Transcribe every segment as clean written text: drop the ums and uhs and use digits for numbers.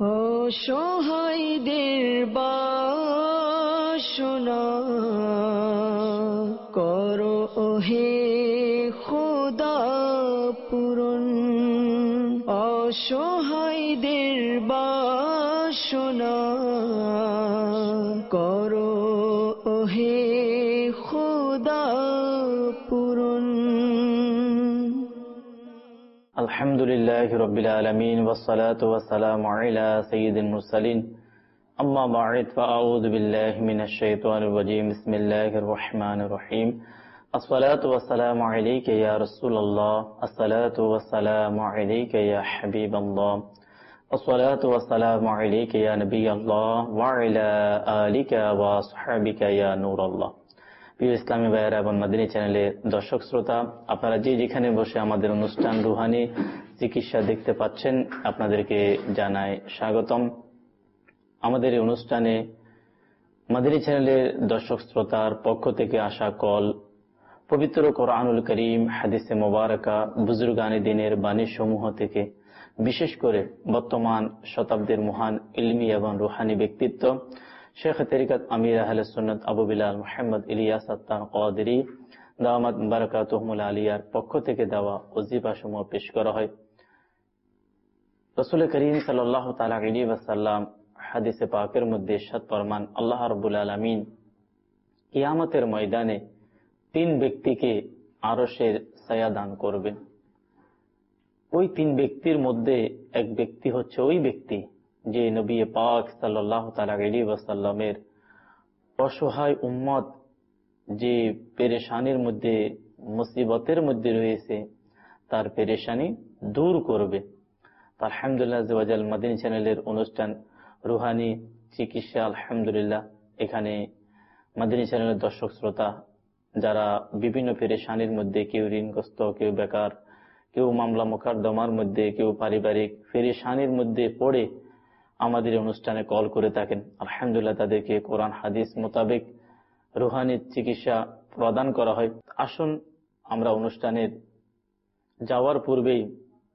অসহায়দের বাসনা করো হে খোদা পূরণ। অসহায়দের বাসনা করো হে খোদা পূরণ। আলহামদুলিল্লাহি রাব্বিল আলামিন ওয়াসসালাতু ওয়াসসালামু আলা সাইয়্যিদিল মুরসালিন আম্মা বা'দ ফাআউযু বিল্লাহি মিনাশ শাইতানির রাজীম বিসমিল্লাহির রহমানির রহিম আসসালাতু ওয়াসসালামু আলাইকা ইয়া রাসূলুল্লাহ আসসালাতু ওয়াসসালামু আলাইকা ইয়া হাবিবাল্লাহ আসসালাতু ওয়াসসালামু আলাইকা ইয়া নাবিয়াল্লাহ ওয়া আলা আলিকা ওয়া আসহাবিকা ইয়া নূরাল্লাহ। প্রিয় ইসলামী ভাইয়েরা এবং মাদিনী চ্যানেলের দর্শক শ্রোতা, আপনারা যেখানে বসে আমাদের অনুষ্ঠান রুহানি চিকিৎসা দেখতে পাচ্ছেন, আপনাদেরকে জানাই স্বাগতম। আমাদের এই অনুষ্ঠানে মাদিনী চ্যানেলের দর্শক শ্রোতার পক্ষ থেকে আসা কল পবিত্র কোরআনুল করিম, হাদিসে মোবারকা, বুজুর্গানে দ্বীনের বাণী সমূহ থেকে, বিশেষ করে বর্তমান শতাব্দীর মহান ইলমি এবং রুহানি ব্যক্তিত্ব শেখ তরিকত আমির আহলে সুন্নাত আবু বিলাল মুহাম্মদ ইলিয়াস আত্তার কাদেরী দাওয়াত বারাকাতুহুল আলিয়ার পক্ষ থেকে দেওয়া ওজিফা সমূহ পেশ করা হয়। রাসূল করিম সাল্লাল্লাহু তাআলা আলাইহি ওয়াসাল্লাম হাদিসে পাকের মধ্যে ইরশাদ ফরমান, আল্লাহ রাব্বুল আলামিন কিয়ামতের ময়দানে 3 ব্যক্তিকে আরশের ছায়া দান করবেন। ওই 3 ব্যক্তির মধ্যে এক ব্যক্তি হচ্ছে ওই ব্যক্তি যে নবী পাক সাল্লাল্লাহু তাআলা আলাইহি ওয়াসাল্লামের অসহায় উম্মত যে পেরেশানির মধ্যে, মুসিবতের মধ্যে রয়েছে, তার পেরেশানি দূর করবে। আলহামদুলিল্লাহ আযজা ওয়া জাল মাদিনী চ্যানেলের অনুষ্ঠান রুহানি চিকিৎসা, আলহামদুলিল্লাহ এখানে মাদিনী চ্যানেলের দর্শক শ্রোতা যারা বিভিন্ন পেরেশানির মধ্যে, কেউ ঋণগ্রস্ত, কেউ বেকার, কেউ মামলা মোকদ্দমার মধ্যে, কেউ পারিবারিক পেরেশানির মধ্যে পড়ে আমাদের অনুষ্ঠানে কল করে থাকেন, আলহামদুলিল্লাহ তাদেরকে কোরআন হাদিস মোতাবেক রুহানি চিকিৎসা প্রদান করা হয়। আসুন আমরা অনুষ্ঠানের যাওয়ার পূর্বেই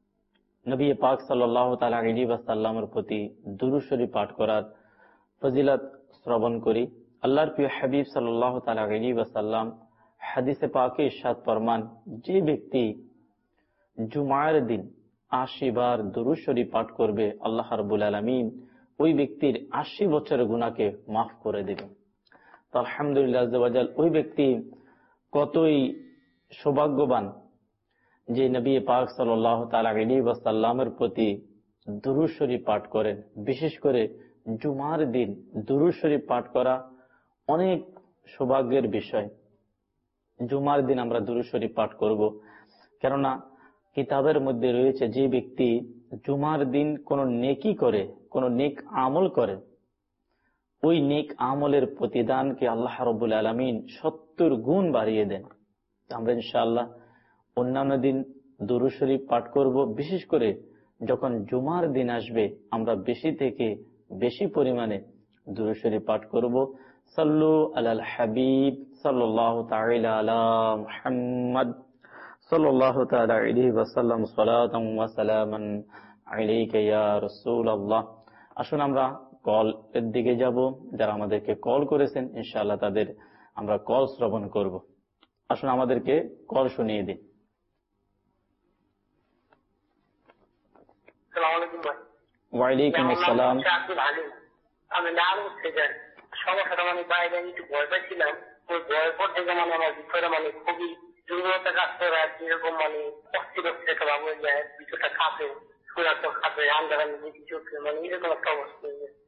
নবী পাক সাল্লাল্লাহু তাআলা আলাইহি ওয়াসাল্লামের প্রতি দুরূদ শরীফ পাঠ করার ফজিলত শ্রবণ করি। আল্লাহর প্রিয় হাবিব সাল্লাল্লাহু তাআলা আলাইহি ওয়াসাল্লাম হাদিসে পাকে ইরশাদ ফরমান, যে ব্যক্তি জুমার দিন 80 বার দুরূদ শরীফ পাঠ করবে, আল্লাহ রাব্বুল আলামিন ওই ব্যক্তির 80 বছরের গুনাহকে মাফ করে দেবেন। তো আলহামদুলিল্লাহ আযজা ওয়া জাল, ওই ব্যক্তি কতই সৌভাগ্যবান যে নবী পাক সাল্লাল্লাহু তাআলা আলাইহি ওয়াসাল্লামের প্রতি দুরূদ শরীফ পাঠ করেন। বিশেষ করে জুমার দিন দুরূদ শরীফ পাঠ করা অনেক সৌভাগ্যের বিষয়। জুমার দিন আমরা দুরূদ শরীফ পাঠ করব, কেননা কিতাবের মধ্যে রয়েছে যে ব্যক্তি জুমার দিন কোন নেকি করে, কোন নেক আমল করে, ওই নেক আমলের প্রতিদানকে আল্লাহ রাব্বুল আলামিন 70 গুণ বাড়িয়ে দেন। আমরা ইনশাআল্লাহ অন্যান্য দিন দুরূদ শরীফ পাঠ করব, বিশেষ করে যখন জুমার দিন আসবে আমরা বেশি থেকে বেশি পরিমাণে দুরূদ শরীফ পাঠ করব। সাল্লু আলাল হাবিব সাল্লাল্লাহু তাআলা আলা মুহাম্মদ সাল্লাল্লাহু তাআলা আলাইহি ওয়াসাল্লাম সালাতান ওয়া সালামান আলাইকা ইয়া রাসূলুল্লাহ। আসুন আমরা কল এর দিকে যাব। যারা আমাদেরকে কল করেছেন ইনশাআল্লাহ তাদের আমরা কল শ্রবণ করব। আসুন আমাদেরকে কল শুনিয়ে দিন। আসসালামু আলাইকুম ভাই। ওয়ালাইকুম আসসালাম। আমি নাম থেকে সমস্যাটা বাইরে একটু ভয় পাইছিলাম, ওই ভয়ের পর থেকে আমার ভিতরে খুবই দুর্বলতা কাজ করে, আর যেরকম অস্থির একটা ভাব হয়ে যায়, ভিতরটা কাঁপে, সুরাত কাঁপে, আন্দারান দিকে চোখে, এরকম একটা অবস্থা হয়ে যায়।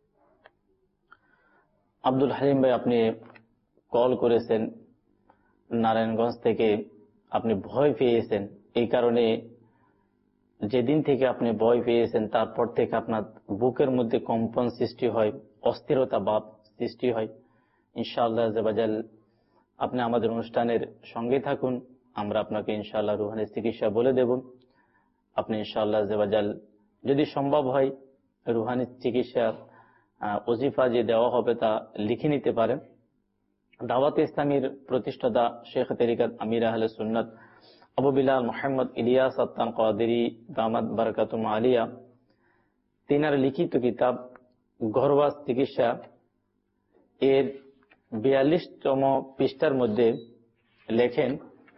আব্দুল হালিম ভাই, আপনি কল করেছেন নারায়ণগঞ্জ থেকে, আপনি ভয় পেয়েছেন। এই কারণে যেদিন থেকে আপনি ভয় পেয়েছেন তারপর থেকে আপনার বুকের মধ্যে কম্পন সৃষ্টি হয়, অস্থিরতা ভাব সৃষ্টি হয়। ইনশাআল্লাহ আযজা ওয়া জাল আপনি আমাদের অনুষ্ঠানের সঙ্গে থাকুন, আমরা আপনাকে ইনশাআল্লাহ রুহানি চিকিৎসা বলে দেব। আপনি ইনশাআল্লাহ আযজা ওয়া জাল যদি সম্ভব হয় রুহানি চিকিৎসা ওজিফা যে দেওয়া হবে তা লিখে নিতে পারেন। দাওয়াতে ইসলামীর প্রতিষ্ঠাতা শেখ তরিকত আমির আহলে সুন্নাত আবু বিলাল মুহাম্মদ ইলিয়াস আত্তার কাদেরী দামাত বারাকাতুহুল আলিয়া, তেনার লিখিত কিতাব ঘরোয়া চিকিৎসা এর 42তম পৃষ্ঠার মধ্যে লেখেন,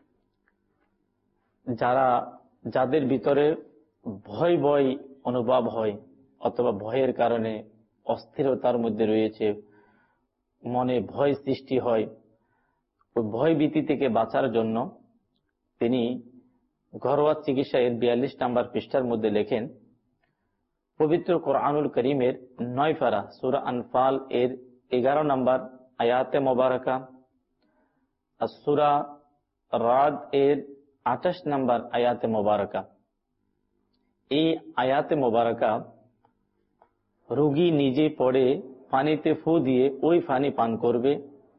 যাদের ভিতরে ভয় ভয় অনুভব হয় অথবা ভয়ের কারণে অস্থিরতার মধ্যে রয়েছে, মনে ভয় সৃষ্টি হয়, ওই ভয় ভীতি থেকে বাঁচার জন্য তিনি ঘরোয়া চিকিৎসা এর 42 নম্বর পৃষ্ঠার মধ্যে লেখেন, পবিত্র কোরআনুল করিমের 9 পারা সূরা আনফাল এর 11 নম্বর আয়াতে মোবারকা আর সূরা রাদ এর 28 নম্বর আয়াতে মোবারকা, এই আয়াতে মোবারকা রোগী নিজে পড়ে পানিতে ফু দিয়ে ওই পানি পান করবে,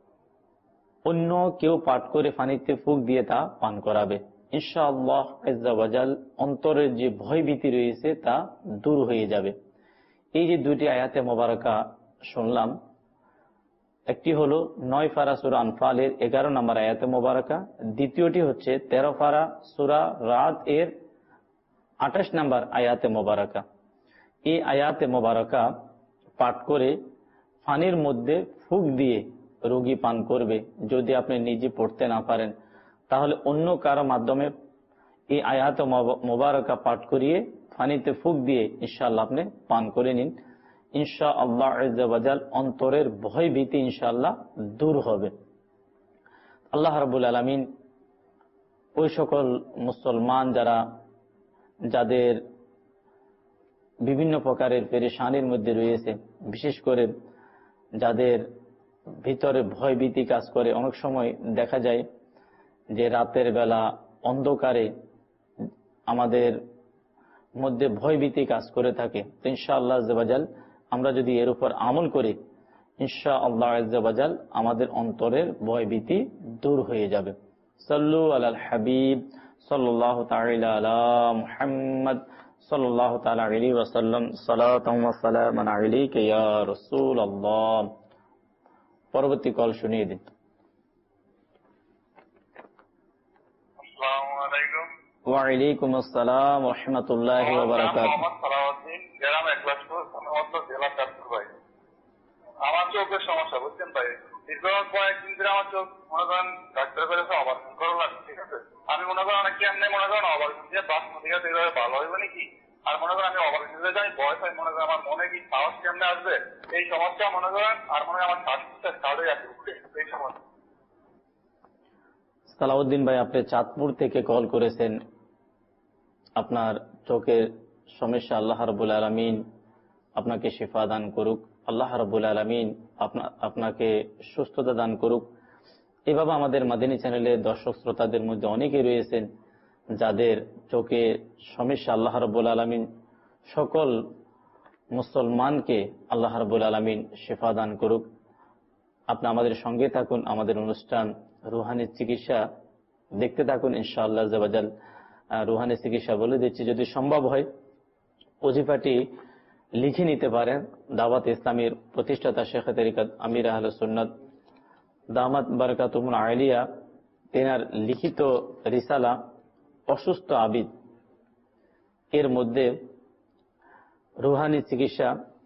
অন্য কেউ পাঠ করে পানিতে ফুক দিয়ে তা পান করাবে। ইনশাআল্লাহ আজ্জা ওয়া জাল অন্তরের যে ভয় ভীতি রয়েছে তা দূর হয়ে যাবে। এই যে দুটি আয়াতে মোবারকা শুনলাম, একটি হলো 9 পারা সূরা আনফালের 11 নম্বর আয়াতে মোবারকা, দ্বিতীয়টি হচ্ছে 13 পারা সূরা রাদ এর 28 নম্বর আয়াতে মোবারকা। এই আয়াতে মোবারকা পাঠ করে পানির মধ্যে ফুক দিয়ে রোগী পান করবে। যদি আপনি নিজে পড়তে না পারেন তাহলে অন্য কারো মাধ্যমে এই আয়াত মোবারকা পাঠ করিয়ে পানিতে ফুক দিয়ে ইনশাআল্লাহ আপনি পান করে নিন। ইনশাআল্লাহ আজ্জা ওয়া জাল অন্তরের ভয় ভীতি ইনশাআল্লাহ দূর হবে। আল্লাহ রাব্বুল আলামিন ওই সকল মুসলমান যাদের বিভিন্ন প্রকারের পেরেশানির মধ্যে রয়েছে, বিশেষ করে যাদের ভিতরে ভয় ভীতি কাজ করে, অনেক সময় দেখা যায় যে রাতের বেলা অন্ধকারে আমাদের মধ্যে ভয় ভীতি কাজ করে থাকে। তো ইনশাআল্লাহ আজ্জা ওয়া জাল আমরা যদি এর উপর আমল করি, ইনশাআল্লাহ আজ্জা ওয়া জাল আমাদের অন্তরের ভয় ভীতি দূর হয়ে যাবে। সাল্লু আলাল হাবিব সাল্লাল্লাহু তাআলা আলা মুহাম্মদ সাল্লাল্লাহু তাআলা আলাইহি ওয়া সাল্লাম, সালাতাম ওয়া সালামান আলাইকা ইয়া রাসূলুল্লাহ। পরবর্তী কল শুনিয়ে দিন। আসসালামু আলাইকুম। ওয়া আলাইকুম আসসালাম ওয়া রাহমাতুল্লাহি ওয়া বারাকাতুহু। মোহাম্মদ সালাউদ্দিন, গ্রাম একলাশপুর, জেলা চাঁদপুর। ভাই, আমার চোখের সমস্যা, বুঝছেন ভাই, দীর্ঘ কয়েকদিন ধরে আমার চোখ মনে করেন ডাক্তার করেছে অপারেশন করা লাগছে, ঠিক আছে। আমি মনে করেন অনেক কেমনে মনে করেন অপারেশন দিয়ে বাস ঠিক আছে এইভাবে ভালো হইবে নাকি, আর মনে করেন আমি অপারেশন দিয়ে যাই বয়স হয়, মনে করেন আমার মনে কি সাহস কেমনে আসবে, এই সমস্যা মনে করেন। আর মনে হয় আমার শ্বাসটা স্টার্ট হয়ে যাচ্ছে এই সমস্যা। সালাউদ্দিন ভাই, আপনি চাঁদপুর থেকে কল করেছেন, আপনার চোখের সমস্যা আল্লাহ রাব্বুল আলামিন আপনাকে শিফা দান করুক, আল্লাহ রাব্বুল আলামিন আপনাকে সুস্থতা দান করুক। এভাবে আমাদের মাদিনী চ্যানেলের দর্শক শ্রোতাদের মধ্যে অনেকে রয়েছেন যাদের চোখে সমস্যা, আল্লাহ রাব্বুল আলামিন সকল মুসলমানকে আল্লাহ রাব্বুল আলামিন শিফা দান করুক। আপনি আমাদের সঙ্গে থাকুন, আমাদের অনুষ্ঠান রুহানি চিকিৎসা দেখতে থাকুন ইনশাআল্লাহ আজ্জা ওয়া জাল। রুহানি চিকিৎসা বলে দিচ্ছি, যদি সম্ভব হয় ওজিফাটি লিখে নিতে পারেন। দাওয়াত ইসলামীর প্রতিষ্ঠাতা শেখ তরিকত আমির আহলে সুন্নাত দামাত বারাকাতুহুল আলিয়া, তেনার লিখিত রিসালা অসুস্থ আবিদ এর মধ্যে রুহানি চিকিৎসা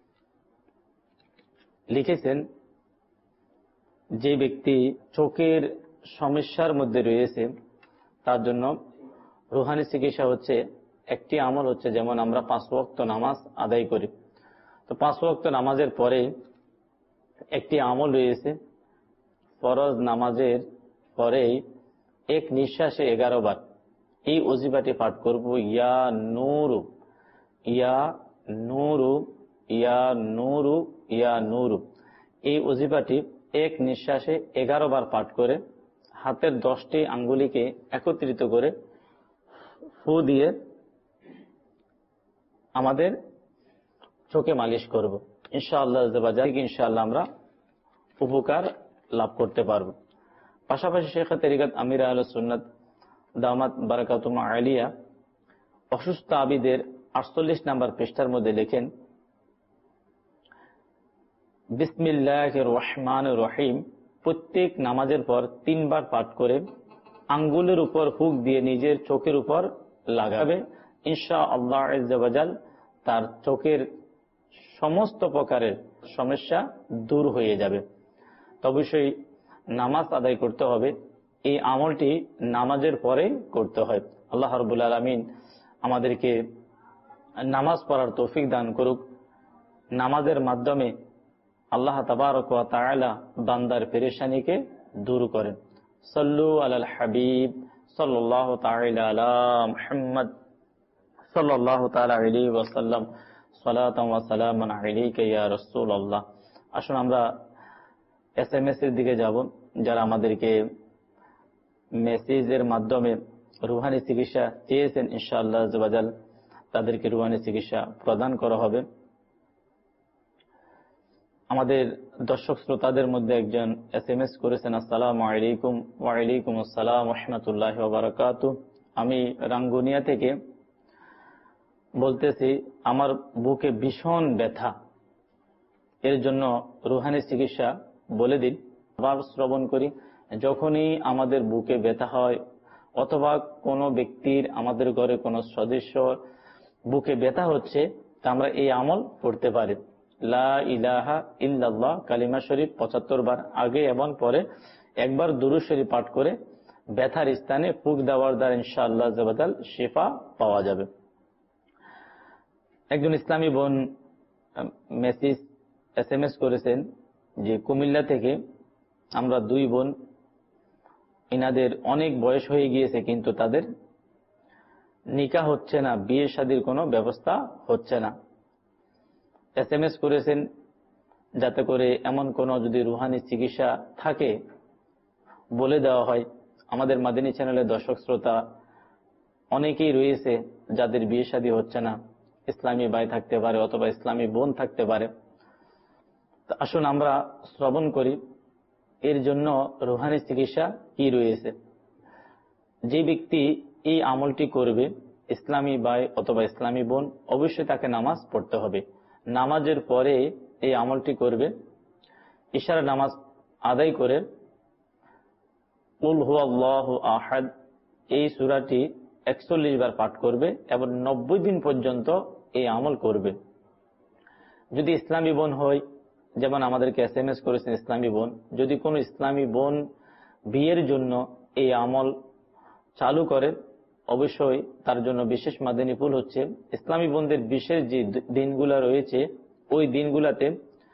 লিখেছেন। যে ব্যক্তি চোখের সমস্যার মধ্যে রয়েছে তার জন্য রুহানি চিকিৎসা হচ্ছে একটি আমল হচ্ছে, যেমন আমরা 5 ওয়াক্ত নামাজ আদায় করি, তো 5 ওয়াক্ত নামাজের পরে একটি আমল রয়েছে, ফরজ নামাজের পরেই এক নিঃশ্বাসে 11 বার এই ওজিফাটি পাঠ করব, ইয়া নূরু ইয়া নূরু ইয়া নূরু ইয়া নূরু। এই ওজিফাটি এক নিঃশ্বাসে 11 বার পাঠ করে হাতের 10টি আঙ্গুলিকে একত্রিত করে ফু দিয়ে আমাদের চোখে মালিশ করব। ইনশাআল্লাহ ইনশাআল্লাহ আমরা উপকার লাভ করতে পারব। পাশাপাশি শেখ তরিকত আমির আহলে সুন্নাত দামাত বারাকাতুহুল আলিয়া অসুস্থ আবিদের 48 নম্বর পৃষ্ঠার মধ্যে লেখেন, বিসমিল্লাহির রহমানির রহিম প্রত্যেক নামাজের পর 3 বার পাঠ করে আঙ্গুলের উপর ফুক দিয়ে নিজের চোখের উপর লাগাবে। ইনশাআল্লাহ আজ্জা ওয়া জাল তার চোখের সমস্ত প্রকারের সমস্যা দূর হয়ে যাবে। তো অবশ্যই নামাজ আদায় করতে হবে। এই আমলটি নামাজের পরে করতে হয়। আল্লাহ রাব্বুল আলামিন আমাদেরকে নামাজ পড়ার তৌফিক দান করুক। নামাজের মাধ্যমে আল্লাহ তাবারক ওয়া তাআলা বান্দার পেরেশানিকে দূর করেন। সাল্লু আলাল হাবিব সাল্লাল্লাহু তাআলা আলা মুহাম্মদ সাল্লাল্লাহু তাআলা আলাইহি ওয়া সাল্লাম সালাতাম ওয়া সালামান আলাইকা ইয়া রাসূলুল্লাহ। আসুন আমরা এসএমএস এর দিকে যাব। যারা আমাদেরকে মেসেজের মাধ্যমে রুহানি চিকিৎসা চেয়েছেন, ইনশাআল্লাহ আযজা ওয়া জাল তাদেরকে রুহানি চিকিৎসা প্রদান করা হবে। আমাদের দর্শক শ্রোতাদের মধ্যে একজন এসএমএস করেছেন, আসসালামু আলাইকুম। ওয়া আলাইকুম আসসালাম ওয়া রাহমাতুল্লাহি ওয়া বারাকাতুহু। আমি রাঙ্গুনিয়া থেকে বলতেছি, আমার বুকে ভীষণ ব্যথা, এর জন্য রুহানি চিকিৎসা বলে দিন। আবার শ্রবণ করি, যখনই আমাদের বুকে ব্যথা হয় অথবা কোনো ব্যক্তির, আমাদের ঘরে কোনো সদস্য বুকে ব্যথা হচ্ছে, তা আমরা এই আমল করতে পারি। লা ইলাহা ইল্লাল্লাহ কালিমা শরীফ ৭৫ বার আগে এবং পরে একবার দুরূদ শরীফ পাঠ করে ব্যথার স্থানে ফুঁক দেওয়ার দ্বারা ইনশাআল্লাহ আযজা ওয়া জাল শিফা পাওয়া যাবে। একজন ইসলামী বোন এসএমএস করেছেন যে কুমিল্লা থেকে, আমরা 2 বোন, ইনাদের অনেক বয়স হয়ে গিয়েছে কিন্তু তাদের নিকাহ হচ্ছে না, বিয়ে শাদীর কোনো ব্যবস্থা হচ্ছে না। এসএমএস করেছেন যাতে করে এমন কোনো যদি রুহানি চিকিৎসা থাকে বলে দেওয়া হয়। আমাদের মাদিনী চ্যানেলের দর্শক শ্রোতা অনেকেই রয়েছে যাদের বিয়ে শাদী হচ্ছে না, ইসলামী ভাই থাকতে পারে অথবা ইসলামী বোন থাকতে পারে। আসুন আমরা শ্রবণ করি এর জন্য রুহানি চিকিৎসা কি রয়েছে। যে ব্যক্তি এই আমলটি করবে, ইসলামী ভাই অথবা ইসলামী বোন, অবশ্যই তাকে নামাজ পড়তে হবে। নামাজের পরে এই আমলটি করবে, ইশারা নামাজ আদায় করে কুল হুয়াল্লাহু আহাদ এই সূরাটি ৪১ বার পাঠ করবে এবং ৯০ দিন পর্যন্ত এই আমল করবে। যদি ইসলামী বোন হয়, যেমন আমাদেরকে এসএমএস করেছেন ইসলামী বোন, যদি কোনো ইসলামী বোন বিয়ের জন্য এই আমল চালু করে, অবশ্যই তার জন্য বিশেষ মাদানী ফুল হচ্ছে ইসলামী বোনদের বিশেষ যে দিনগুলা রয়েছে, ওই দিনগুলাতে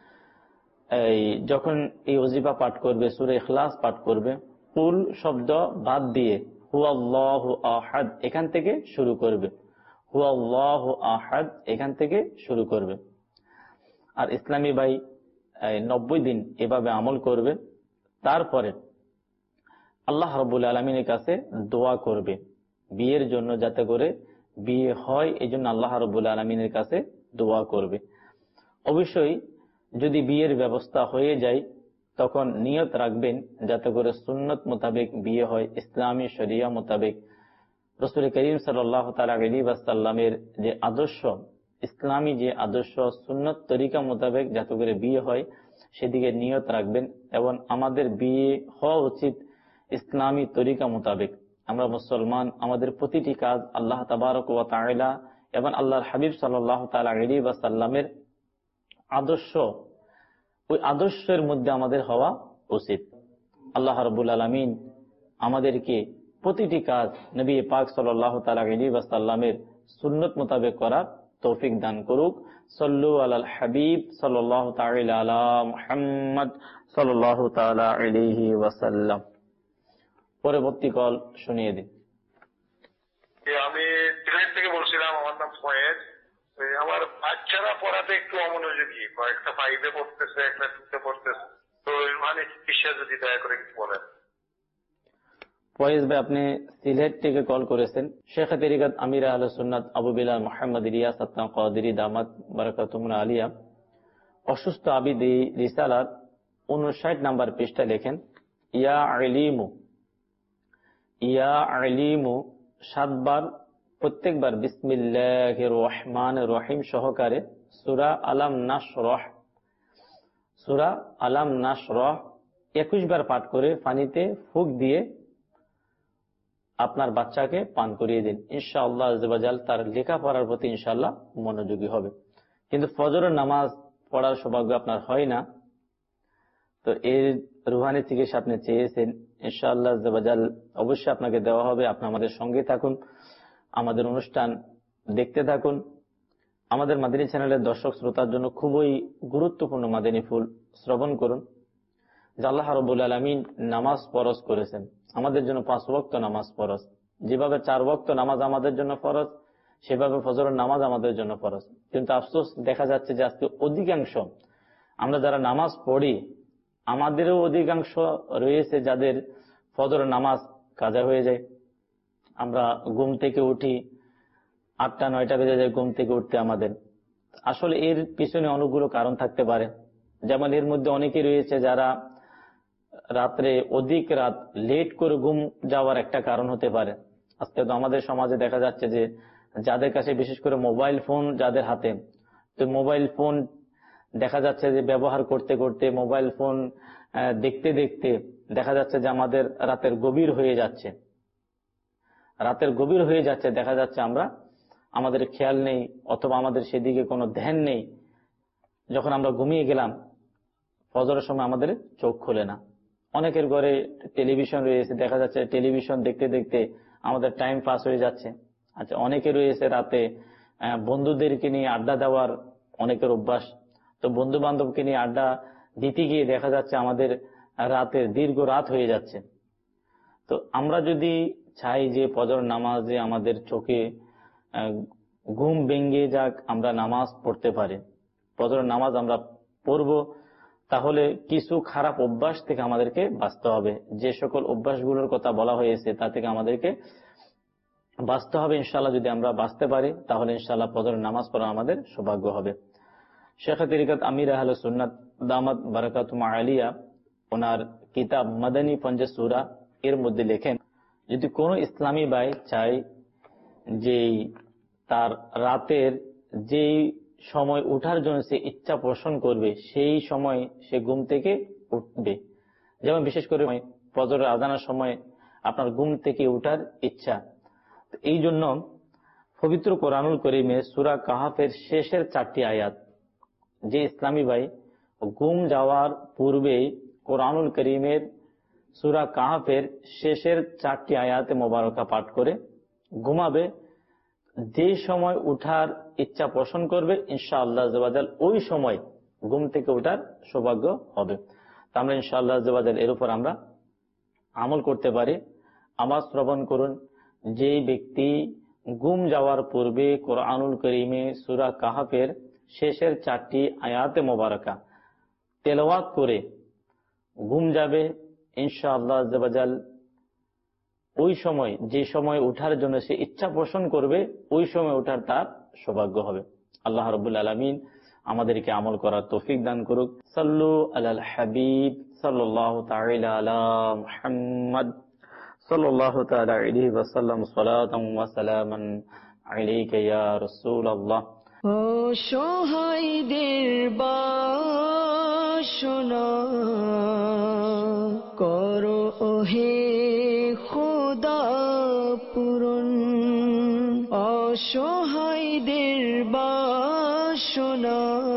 যখন এই ওজিফা পাঠ করবে, সূরা ইখলাস পাঠ করবে, কুল শব্দ বাদ দিয়ে হুয়াল্লাহু আহাদ এখান থেকে শুরু করবে, হুয়াল্লাহু আহাদ এখান থেকে শুরু করবে। আর ইসলামী ভাই ৯০ দিন এভাবে আমল করবে। তারপরে আল্লাহ রাব্বুল আলামিনের কাছে দোয়া করবে বিয়ের জন্য, যাতে করে বিয়ে হয়, এই জন্য আল্লাহ রাব্বুল আলামিনের কাছে দোয়া করবে। অবশ্যই যদি বিয়ের ব্যবস্থা হয়ে যায় তখন নিয়ত রাখবেন যাতে করে সুন্নত মোতাবেক বিয়ে হয়, ইসলামী শরিয়া মোতাবেক। রাসূল করিম সাল্লাল্লাহু তাআলা আলাইহি ওয়াসাল্লামের যে আদর্শ, ইসলামী যে আদর্শ, সুন্নত তরিকা মোতাবেক যাতে করে বিয়ে হয়, সেদিকে নিয়ত রাখবেন। এবং আমাদের বিয়ে হওয়া উচিত ইসলামী তরিকা মোতাবেক। আমরা মুসলমান, আমাদের প্রতিটি কাজ আল্লাহ তাবারক ওয়া তাআলা এবং আল্লাহর হাবিব সাল্লাল্লাহু তাআলা আলাইহি ওয়াসাল্লামের আদর্শ, ওই আদর্শের মধ্যে আমাদের হওয়া উচিত। আল্লাহ রাব্বুল আলামিন আমাদেরকে প্রতিটি কাজ নবী পাক সাল্লাল্লাহু তাআলা আলাইহি ওয়াসাল্লামের সুন্নত মোতাবেক করার তৌফিক দান করুক। সাল্লু আলাল হাবিব সাল্লাল্লাহু তাআলা আলা মুহাম্মদ সাল্লাল্লাহু তাআলা আলাইহি ওয়াসাল্লাম। পরবর্তী কল শুনিয়ে দিন। আমি সিলেট থেকে বলছিলাম, আমার নাম ফয়েজ। আমার বাচ্চারা পড়াতে একটু অমনোযোগী, একটা 5-এ পড়তেছে, একটা 2-তে পড়তেছে, তো মানে চিকিৎসা যদি দয়া করে কিছু বলেন। ফয়েজ ভাই, আপনি সিলেট থেকে কল করেছেন। শেখ তরিকত আমির আহলে সুন্নাত আবু বিলাল মুহাম্মদ রিয়াস আত্তাম কাদেরী দামাত বারাকাতুহুম আলিয়া অসুস্থ আবিদ রিসালাত 59 নাম্বার পৃষ্ঠা লেখেন, ইয়া আলিমু, ইয়া আলিমু 7 বার, প্রত্যেকবার বিসমিল্লাহির রহমানির রহিম সহকারে সূরা আলাম নাশরাহ, সূরা আলাম নাশরাহ 21 বার পাঠ করে পানিতে ফুঁক দিয়ে আপনার বাচ্চাকে পান করিয়ে দিন। ইনশাআল্লাহ আযজা ওয়া জাল তার লেখাপড়ার প্রতি ইনশাআল্লাহ মনোযোগী হবে। কিন্তু ফজরের নামাজ পড়ার সৌভাগ্য আপনার হয় না, তো এর রুহানি চিকিৎসা আপনি চেয়েছেন, ইনশাআল্লাহ আজ্জাওয়াজাল অবশ্যই আপনাকে দেওয়া হবে। আপনি আমাদের সঙ্গে থাকুন, আমাদের অনুষ্ঠান দেখতে থাকুন। আমাদের মাদিনী চ্যানেলের দর্শক শ্রোতার জন্য খুবই গুরুত্বপূর্ণ মাদিনী ফুল শ্রবণ করুন। যে আল্লাহ রাব্বুল আলামিন নামাজ ফরজ করেছেন আমাদের জন্য, 5 ওয়াক্ত নামাজ ফরজ। যেভাবে 4 ওয়াক্ত নামাজ আমাদের জন্য ফরজ, সেভাবে ফজরের নামাজ আমাদের জন্য ফরজ। কিন্তু আফসোস দেখা যাচ্ছে যে আজকে অধিকাংশ আমরা যারা নামাজ পড়ি, আমাদেরও অধিকাংশ রয়েছে যাদের ফজরের নামাজ কাজা হয়ে যায়। আমরা ঘুম থেকে উঠি 8টা-9টা বেজে যায় ঘুম থেকে উঠতে আমাদের। আসলে এর পিছনে অনেকগুলো কারণ থাকতে পারে। যেমন এর মধ্যে অনেকে রয়েছে যারা রাত্রে অধিক রাত লেট করে ঘুম যাওয়ার একটা কারণ হতে পারে। আজকে তো আমাদের সমাজে দেখা যাচ্ছে যে যাদের কাছে বিশেষ করে মোবাইল ফোন যাদের হাতে, তো মোবাইল ফোন দেখা যাচ্ছে যে ব্যবহার করতে করতে, মোবাইল ফোন দেখতে দেখতে দেখা যাচ্ছে যে আমাদের রাতের গভীর হয়ে যাচ্ছে। দেখা যাচ্ছে আমরা আমাদের খেয়াল নেই, অথবা আমাদের সেদিকে কোনো ধ্যান নেই। যখন আমরা ঘুমিয়ে গেলাম, ফজরের সময় আমাদের চোখ খোলে না। অনেকের ঘরে টেলিভিশন রয়েছে, দেখা যাচ্ছে টেলিভিশন দেখতে দেখতে আমাদের টাইম পাস হয়ে যাচ্ছে। আচ্ছা, অনেকে রয়েছে রাতে বন্ধুদেরকে নিয়ে আড্ডা দেওয়ার অনেকের অভ্যাস, তো বন্ধু বান্ধবকে নিয়ে আড্ডা দিতে গিয়ে দেখা যাচ্ছে আমাদের রাতের দীর্ঘ রাত হয়ে যাচ্ছে। তো আমরা যদি চাই যে ফজর নামাজে আমাদের চোখে ঘুম ভেঙে যাক, আমরা নামাজ পড়তে পারি, ফজর নামাজ আমরা পড়ব, তাহলে কিছু খারাপ অভ্যাস থেকে আমাদেরকে বাঁচতে হবে। যে সকল অভ্যাসগুলোর কথা বলা হয়েছে তা থেকে আমাদেরকে বাঁচতে হবে। ইনশাআল্লাহ যদি আমরা বাঁচতে পারি, তাহলে ইনশাআল্লাহ ফজর নামাজ পড়া আমাদের সৌভাগ্য হবে। শেখ তরিকত আমির আহলে সুন্নাত দামাত বারাকাতুহুম আলিয়া ওনার কিতাব মাদানী পঞ্জে সূরা এর মধ্যে লেখেন, যদি কোনো ইসলামী ভাই চায় যে তার রাতের যেই সময় উঠার জন্য সে ইচ্ছা পোষণ করবে, সেই সময় সে ঘুম থেকে উঠবে। যেমন বিশেষ করে ফজরের আযানের সময় আপনার ঘুম থেকে উঠার ইচ্ছা, এই জন্য পবিত্র কোরআনুল কারীমে সূরা কাহাফের শেষের 4টি আয়াত, যে ইসলামী ভাই ঘুম যাওয়ার পূর্বেই কোরআনুল কারীমের সূরা কাহাফের শেষের 4টি আয়াতে মোবারকা পাঠ করে ঘুমাবে, যে সময় উঠার ইচ্ছা পোষণ করবে ইনশাআল্লাহ আজ্জাওয়াজাল ওই সময় ঘুম থেকে উঠার সৌভাগ্য হবে। তা আমরা ইনশাআল্লাহ আজ্জাওয়াজাল এর উপর আমরা আমল করতে পারি। আমার শ্রবণ করুন, যে ব্যক্তি ঘুম যাওয়ার পূর্বে কোরআনুল কারীমে সূরা কাহাফের শেষের 4টি আয়াতে মোবারকা তেলাওয়াত করে ঘুম যাবে, ইনশাআল্লাহ আজ্জাওয়াজাল ওই সময় যে সময় উঠার জন্য সে ইচ্ছা পোষণ করবে ওই সময় উঠার তার সৌভাগ্য হবে। আল্লাহ রাব্বুল আলামিন আমাদেরকে আমল করার তৌফিক দান করুক। সাল্লু আলাল হাবিব সাল্লাল্লাহু তাআলা আলা মুহাম্মদ সাল্লাল্লাহু তাআলা আলাইহি ওয়া সাল্লাম সালাতান ওয়া সালামান আলাইকা ইয়া রাসূলুল্লাহ। ও সহায়দের বাসনা করো ওহে খোদা পূরণ, অসহায়দের বাসনা